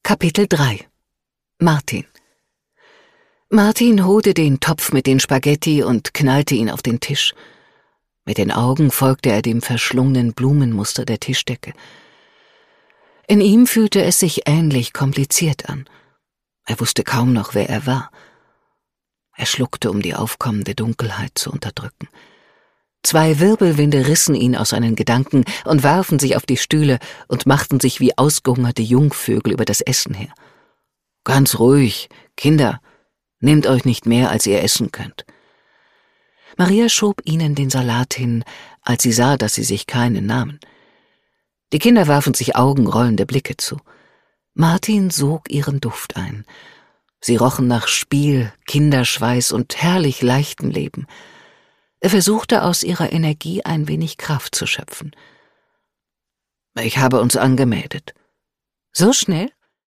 Kapitel 3 Martin holte den Topf mit den Spaghetti und knallte ihn auf den Tisch. Mit den Augen folgte er dem verschlungenen Blumenmuster der Tischdecke. In ihm fühlte es sich ähnlich kompliziert an. Er wusste kaum noch, wer er war. Er schluckte, um die aufkommende Dunkelheit zu unterdrücken. 2 Wirbelwinde rissen ihn aus seinen Gedanken und warfen sich auf die Stühle und machten sich wie ausgehungerte Jungvögel über das Essen her. »Ganz ruhig, Kinder, nehmt euch nicht mehr, als ihr essen könnt.« Maria schob ihnen den Salat hin, als sie sah, dass sie sich keinen nahmen. Die Kinder warfen sich augenrollende Blicke zu. Martin sog ihren Duft ein. Sie rochen nach Spiel, Kinderschweiß und herrlich leichtem Leben. Er versuchte, aus ihrer Energie ein wenig Kraft zu schöpfen. »Ich habe uns angemeldet.« »So schnell?«